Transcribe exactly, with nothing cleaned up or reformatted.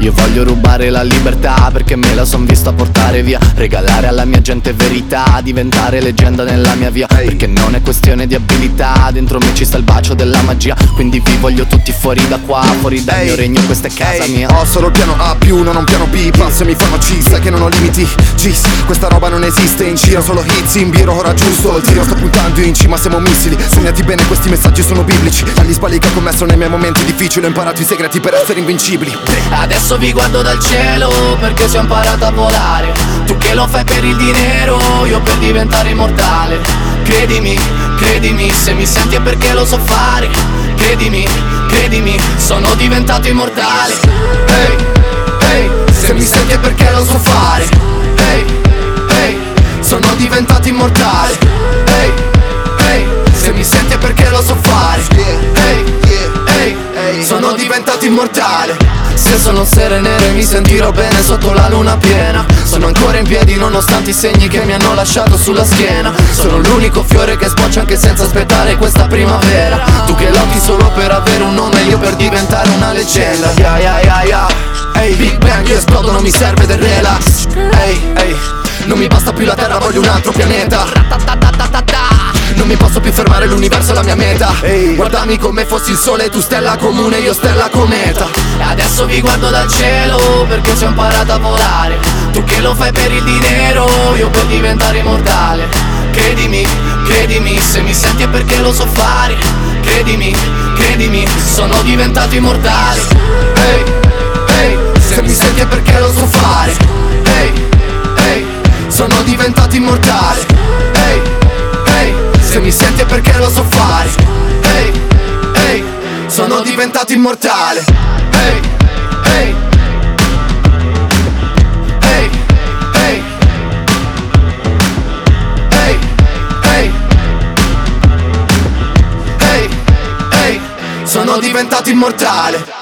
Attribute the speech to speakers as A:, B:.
A: Io voglio rubare la libertà perché me la son vista portare via. Regalare alla mia gente verità, diventare leggenda nella mia via. Perché non è questione di abilità, dentro me ci sta il bacio della magia. Quindi vi voglio tutti fuori da qua, fuori dal mio regno, questa è casa mia.
B: Ho solo il piano A più, non ho un piano B. Passo e mi fanno C, sai che non ho limiti. Gis, questa roba non esiste, in giro solo hits, in biro ora giusto. Il tiro sto puntando in cima, siamo missili. Segnati bene, questi messaggi sono biblici. Agli sbagli che ho commesso nei miei momenti difficili, ho imparato i segreti per essere invincibili.
A: Adesso vi guardo dal cielo perché si ho imparato a volare. Tu che lo fai per il dinero, io per diventare immortale. Credimi, credimi, se mi senti è perché lo so fare. Credimi, credimi, sono diventato immortale. Hey, hey, se mi senti è perché lo so fare. Hey, hey, sono diventato immortale. Hey, hey, se mi senti è perché lo so fare. Hey, hey, sono diventato immortale. Se sono sere nere mi sentirò bene sotto la luna piena. Sono ancora in piedi nonostante i segni che mi hanno lasciato sulla schiena. Sono l'unico fiore che sboccia anche senza aspettare questa primavera. Tu che lotti solo per avere un nome, io per diventare una leggenda. Yeah, yeah, yeah, yeah. Hey, Big Bang, io esplodo, non mi serve del relax. Hey, hey, non mi basta più la terra, voglio un altro pianeta. Non mi posso più fermare, l'universo è la mia meta. Ehi, guardami come fossi il sole, tu stella comune, io stella cometa. E adesso vi guardo dal cielo perché ci ho imparato a volare. Tu che lo fai per il dinero, io per diventare immortale. Credimi, credimi, se mi senti è perché lo so fare. Credimi, credimi, sono diventato immortale. Hey, hey, se mi senti è perché lo so fare. Hey, hey, sono diventato immortale. Hey, hey, se mi senti è perché lo so fare. Hey, hey, sono diventato immortale. Hey, hey, hey, hey, hey, hey, hey, hey, sono diventato immortale.